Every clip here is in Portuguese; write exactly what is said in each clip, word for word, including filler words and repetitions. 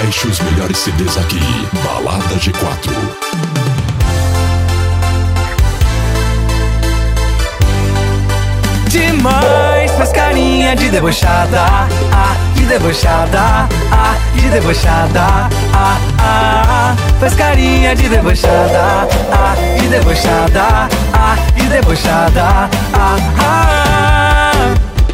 Baixe os melhores C Ds aqui. Balada G quatro. Demais, faz carinha de debochada, ah, de debochada, ah, de debochada, ah, ah, faz carinha de debochada, ah, de debochada, ah, de debochada, ah, ah.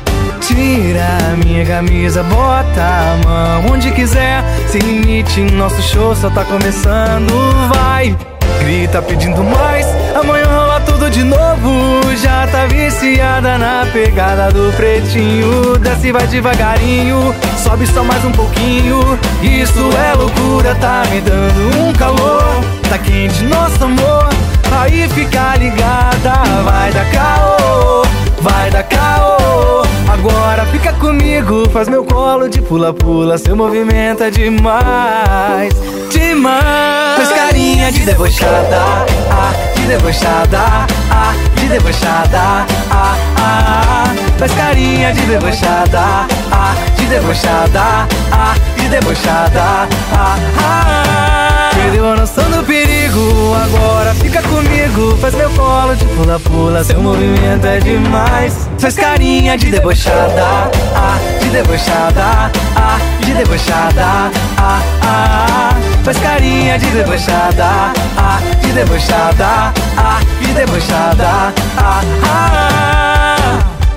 Tira minha camisa, bota a mão onde quiser, sem limite, nosso show só tá começando, vai. Grita pedindo mais, amanhã rola tudo de novo. Já tá viciada na pegada do pretinho. Desce, vai devagarinho, sobe só mais um pouquinho. Isso é loucura, tá me dando um calor. Tá quente nosso amor, aí fica ligada. Vai dar caô, vai dar caô. Agora fica comigo, faz meu colo de pula-pula. Seu movimento é demais, demais. Faz carinha de debochada, ah, de debochada, ah, de debochada, ah, ah. Faz carinha de debochada, ah, de debochada, ah, de debochada, ah, ah. Perdeu a noção do perigo, agora fica comigo. Faz meu colo de pula-pula, seu movimento é demais. Faz carinha de debochada, ah, de debochada, ah, de debochada, ah, ah. Faz carinha de debochada, ah, de debochada, ah, de debochada, ah, ah.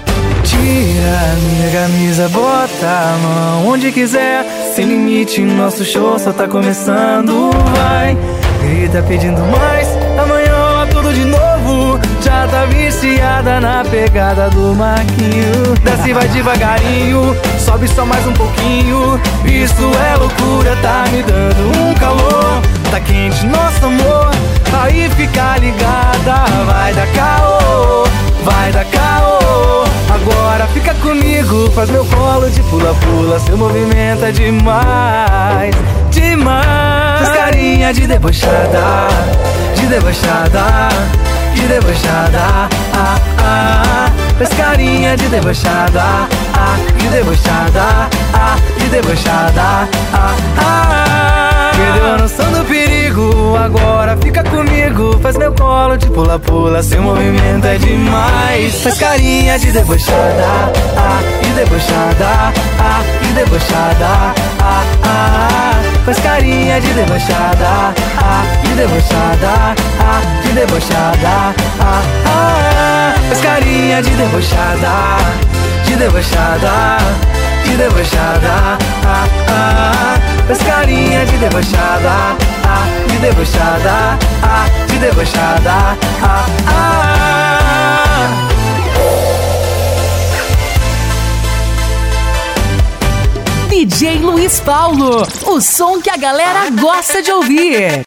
Tira minha camisa, bota a mão onde quiser, sem limite, nosso show só tá começando, vai. Grita pedindo mais, amanhã rola tudo de novo. Já tá viciada na pegada do Marquinho. Desce, vai devagarinho, sobe só mais um pouquinho. Isso é loucura, tá me dando um calor. Tá quente nosso amor, aí fica ligada. Vai dar caô, vai dar caô. Agora fica comigo, faz meu colo de pula-pula. Seu movimento é demais, demais. Faz carinha de debochada, de debochada, de debochada, ah, ah. Faz carinha de debochada, ah, de debochada, ah, de debochada, ah, ah. Perdeu a noção do perigo, agora fica comigo. Faz meu colo de pula-pula, seu movimento é demais. Faz carinha de debochada, ah, de debochada, ah, de debochada, ah, ah. Faz carinha de debochada, ah, de debochada, ah, de debochada, ah, ah. Faz carinha de debochada, de debochada, de debochada, ah, ah. Faz carinha de debochada, ah, de debochada, ah, de debochada, ah, ah. D J Luiz Paulo, o som que a galera gosta de ouvir.